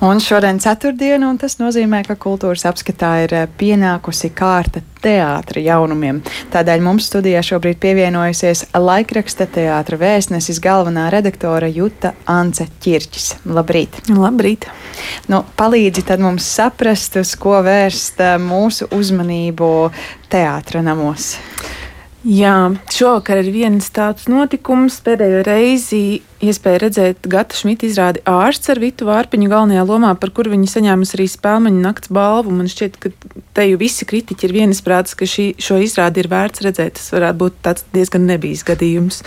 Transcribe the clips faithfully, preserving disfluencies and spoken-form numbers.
Un šodien ceturtdiena, un tas nozīmē, ka kultūras apskatā ir pienākusi kārta teātra jaunumiem. Tādēļ mums studijā šobrīd pievienojusies laikraksta Teātra vēstnesis galvenā redaktore Juta Ance Ķirķis. Labrīt! Labrīt! Nu, palīdzi tad mums saprast, uz ko vērst mūsu uzmanību teātra namos. Jā, šovakar ir viens tāds notikums. Pēdējo reizi iespēja redzēt Gata Šmita izrādi Ārsts ar Vitu Vārpiņu galvenajā lomā, par kuru viņi saņēmusi arī Spēlmaņa nakts balvu. Man šķiet, ka te jau visi kritiķi ir vienisprātis, ka šī, šo izrādi ir vērts redzēt. Tas varētu būt tāds diezgan nebijis gadījums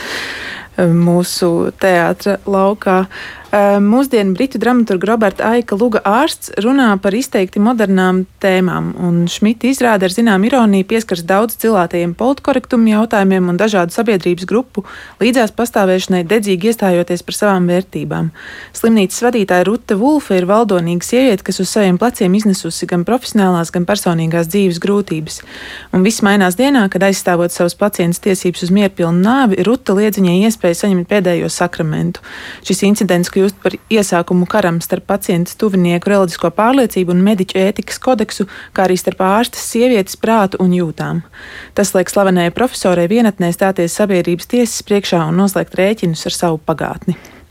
mūsu teātra laukā. Mūsdienu britu dramaturga Roberta Aika Luga Ārsts runā par izteikti modernām tēmām, un Šmita izrāde ar zinām ironiju pieskars daudz cilātajiem politkorektumu jautājumiem un dažādu sabiedrības grupu līdzās pastāvēšanai dedzīgi iestājoties par savām vērtībām. Slimnīcas vadītāja Rute Vulfe ir valdonīga sieviete, kas uz saviem pleciem iznesusi gan profesionālās, gan personīgās dzīves grūtības. Un viss mainās dienā, kad aizstāvot savus pacientus tiesības uz mierpilnu nāvi, Rute liedz viņai iespēju saņemt pēdējo sakramentu. Šis incidents kļūst par iesākumu karam starp pacientas tuvinieku reliģisko pārliecību un mediķu ētikas kodeksu, kā arī starp ārstes sievietes prātu un jūtām. Tas liek slavenajai profesorai vienatnē stāties sabiedrības tiesas priekšā un noslēgt rēķinus ar savu pagātni.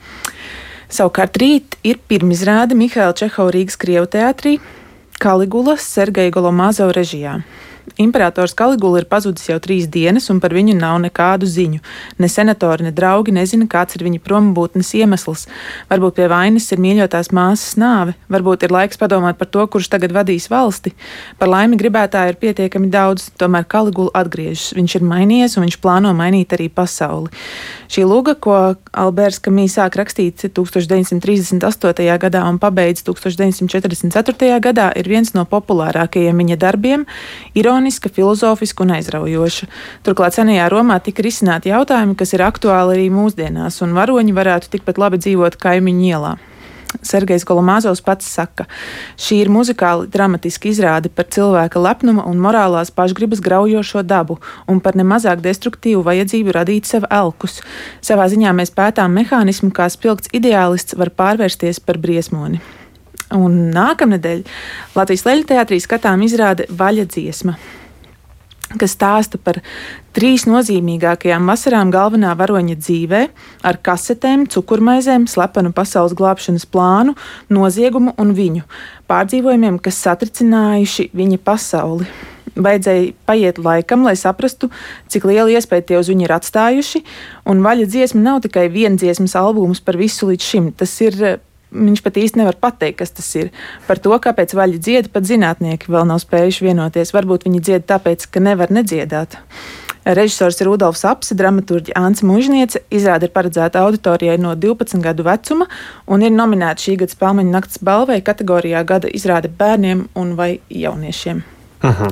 Savukārt rīt ir pirmizrāde Mihaila Čehova Rīgas Krievu teātrī Kaligula Sergeja Golomāzova režijā. Imperators Kaligula ir pazudis jau trīs dienas, un par viņu nav nekādu ziņu. Ne senatori, ne draugi nezina, kāds ir viņa prombūtnes iemesls. Varbūt pie vainas ir mīļotās māsas nāve, varbūt ir laiks padomāt par to, kurš tagad vadīs valsti. Par laimi gribētāju ir pietiekami daudz, tomēr Kaligula atgriežas. Viņš ir mainījies, un viņš plāno mainīt arī pasauli. Šī luga, ko Alberts Kamijs sāk rakstīt tūkstoš deviņsimt trīsdesmit astotajā gadā un pabeidz tūkstoš deviņsimt četrdesmit ceturtajā gadā, ir viens no populārākajiem viņa darbiem, ironiska, filozofiska un aizraujoša. Turklāt senajā Romā tika risināti jautājumi, kas ir aktuāli arī mūsdienās, un varoņi varētu tikpat labi dzīvot kaimiņu ielā. Sergejs Golomāzovs pats saka, šī ir muzikāli dramatiska izrāde par cilvēka lepnuma un morālās pašgribas graujošo dabu un par nemazāk destruktīvu vajadzību radīt sev elkus. Savā ziņā mēs pētām mehānismu, kā spilgts ideālists var pārvērsties par briesmoni. Un nākamnedēļ Latvijas Leļu teātrī skatām izrāde Vaļa dziesma, kas stāsta par trīs nozīmīgākajām vasarām galvenā varoņa dzīvē ar kasetēm, cukurmaizēm, slepenu pasaules glābšanas plānu, noziegumu un viņu pārdzīvojumiem, kas satricinājuši viņa pasauli. Vajadzēja paiet laikam, lai saprastu, cik liela iespēja tie uz viņu ir atstājuši, un Vaļa dziesma nav tikai viendziesmas albums par visu līdz šim, tas ir viņš pat īsti nevar pateikt, kas tas ir. Par to, kāpēc vaļu dzied, pat zinātnieki vēl nav spējuši vienoties. Varbūt viņi dzied tāpēc, ka nevar nedziedāt. Režisors ir Rudolfs Apse, dramaturģe Ance Mužniece. Izrāde ir paredzēta auditorijai no divpadsmit gadu vecuma un ir nominēta šī gada Spēlmaņa nakts balvai kategorijā gada izrāde bērniem un vai jauniešiem. Uh-huh.